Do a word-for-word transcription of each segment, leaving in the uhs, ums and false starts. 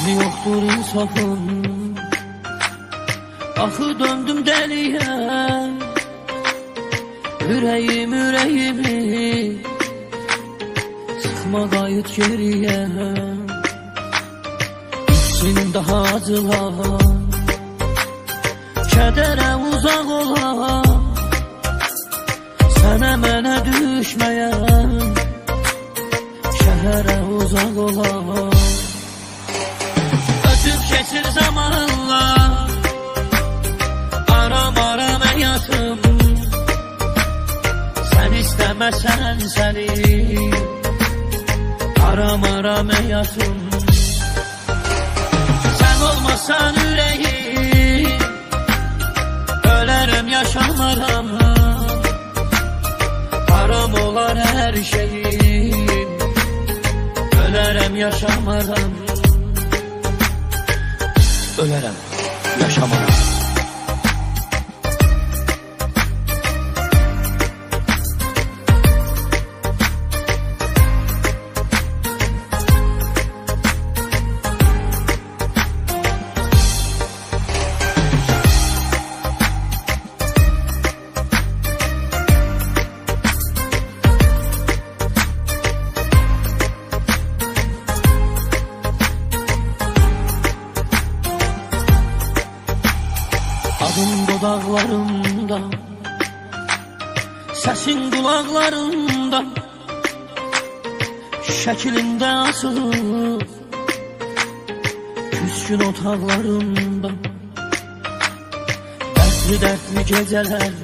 Yoktur insafım, axı döndüm deliye. Ürəyim ürəyimi sıxma, qayıt geriyə. İçin daha acılar, kədərə uzaq olar. Sənə mənə düşməyən şəhərə uzaq olar. Ötüb keçir zamanlar, aram aram həyatım. Sən istəməsən səni, aram aram həyatım. Sən olmasan ürəyim, ölərəm yaşamaram. Haram olar hər şeyim, ölərəm yaşamaram. Ölərəm yaşamaram. Adın dodaqlarımda, səsin qulaqlarımda, şəklində asılıb küskün otaqlarımda. Dərdli dərdli gecələr,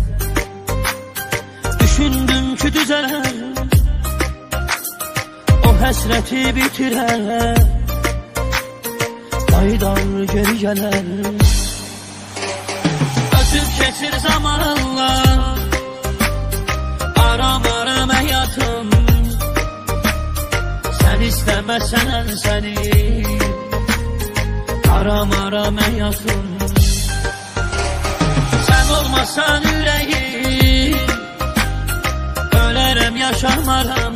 düşündüm ki düzələr. O həsrəti bitirər, qaydar geri gələr. Ötüb keçir zamanlar, aram aram həyatım. Sən istəməsən səni, aram aram həyatım. Sən olmasan ürəyim, ölərəm yaşamaram.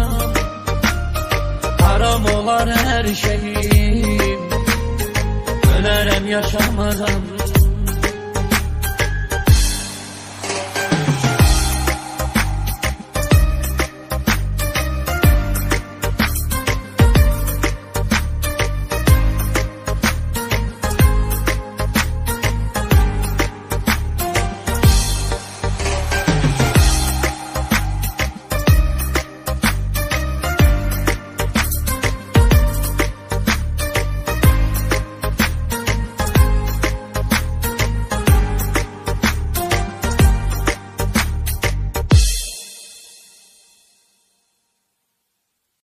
Haram olar hər şeyim, ölərəm yaşamaram.